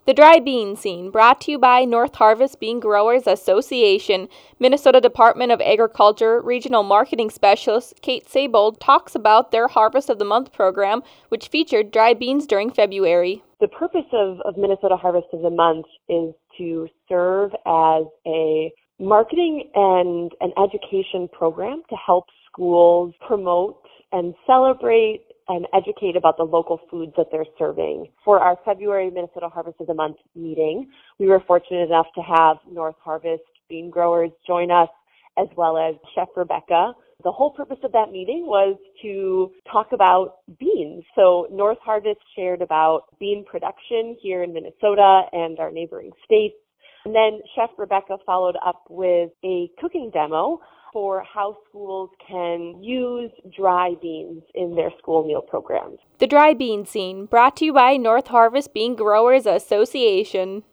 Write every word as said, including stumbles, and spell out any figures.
The Dry Bean Scene, brought to you by North Harvest Bean Growers Association. Minnesota Department of Agriculture Regional Marketing Specialist Kate Sabold talks about their Harvest of the Month program, which featured dry beans during February. The purpose of, of Minnesota Harvest of the Month is to serve as a marketing and an education program to help schools promote and celebrate and educate about the local foods that they're serving. For our February Minnesota Harvest of the Month meeting, we were fortunate enough to have North Harvest bean growers join us, as well as Chef Rebecca. The whole purpose of that meeting was to talk about beans. So North Harvest shared about bean production here in Minnesota and our neighboring states. And then Chef Rebecca followed up with a cooking demo for how schools can use dry beans in their school meal programs. The Dry Bean Scene, brought to you by North Harvest Bean Growers Association.